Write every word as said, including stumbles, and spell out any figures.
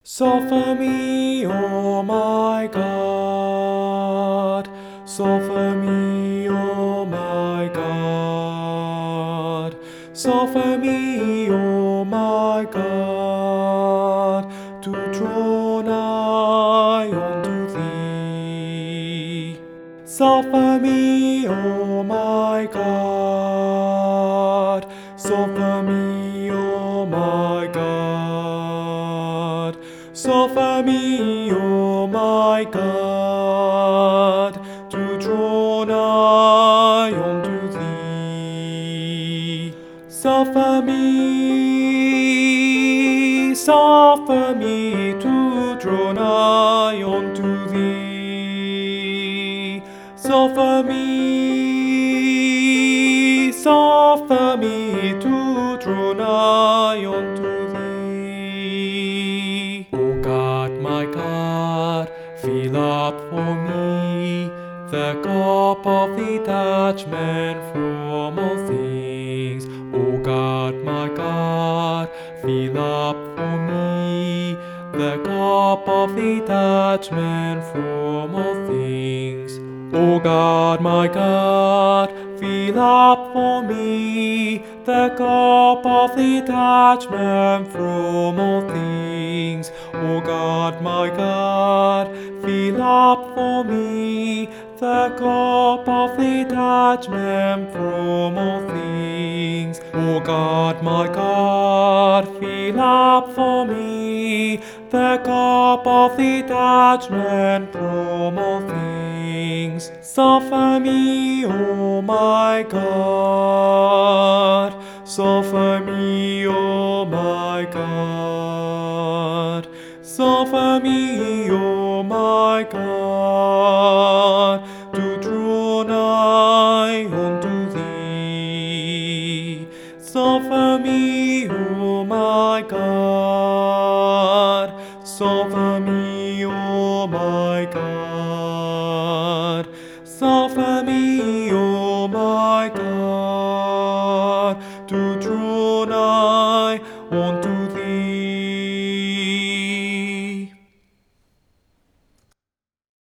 Suffer me, O my God, suffer me, O my God, suffer me, O my God, to draw nigh unto Thee. Suffer me, O my God, suffer me, O my God, suffer me, O my God, to draw nigh unto Thee. Suffer me, suffer me to draw nigh unto Thee. Suffer me, suffer me to draw nigh unto Thee. O God, my God, fill up for me the cup of detachment from all things. O God, my God, fill up for me the cup of detachment from all things. O God, my God, fill up for me the cup of detachment from all things. O God, my God, fill up for me the cup of detachment from all things. O God, my God, fill up for me the cup of detachment from all things. Suffer me, O my God, suffer me, O my God, suffer me, O my God, to draw nigh unto Thee. Suffer me, O my God, suffer me, O my God.